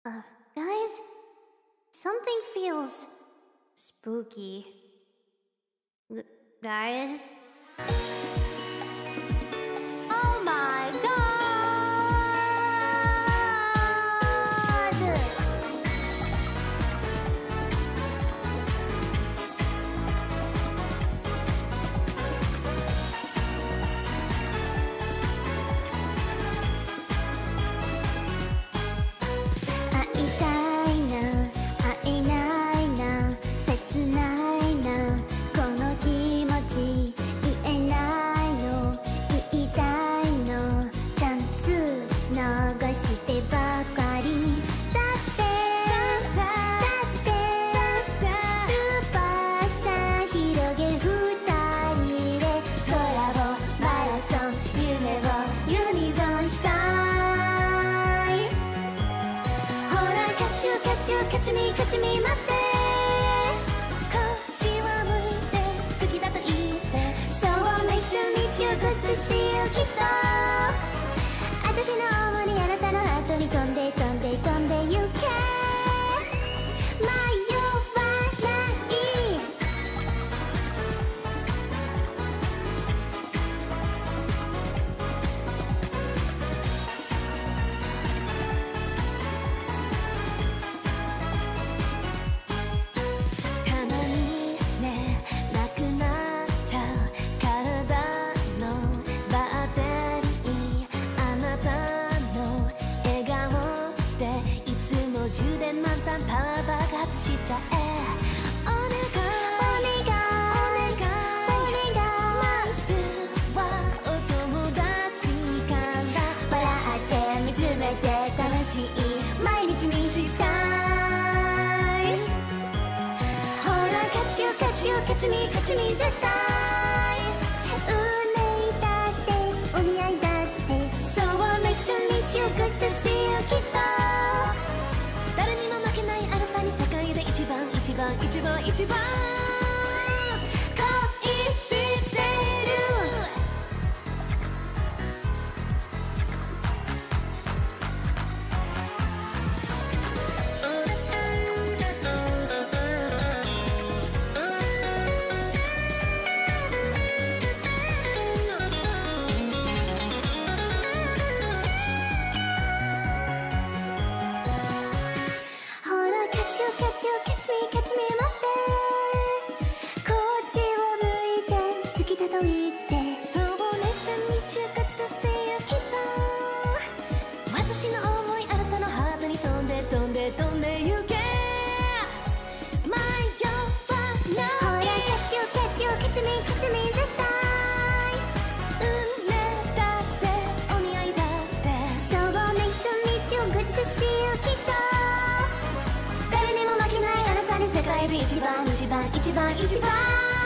Guys, something feels spooky. Guys? Oh my god! 会いたいな、会えないな、切ないな、この気持ち言えないの、言いたいの、チャンス逃してばかり。だって翼広げ二人で空をマラソン、夢をユニゾンしたい。ほらキャッチューキャッチューキャッチミーキャッチミー待って、こっちを向いて好きだと言って、そう nice to meet you good to see you きっと私の主にあなたのハートに飛んで飛んで飛んで行け、迷わないたまにね、なくなっちゃう体のバッテリー、あなたの笑顔でいつも充電満タン、パワー爆発しちゃえ。お願いお願いまずはお友達から笑って見つめて楽しい毎日にしたい。ほらキャッチューキャッチューキャッチミーキャッチミー絶対憂いだってお似合いだって、そう nice to meet you good to see you きっと誰にも負けないあなたに世界で一番一番一番一番恋してる。ほらキャッチューキャッチューキャッチミーキャッチミー待って、こっちを向いて好きだと言って、そう nice to meet you good to see you きっと私の想いあなたのハートに飛んで飛んで飛んで行け、迷わない。ほらキャッチューキャッチューキャッチミーキャッチミー絶対運命だってお似合いだって、そう nice to meet you good to see you きっと誰にも負けないあなたに世界で一番一番一番一番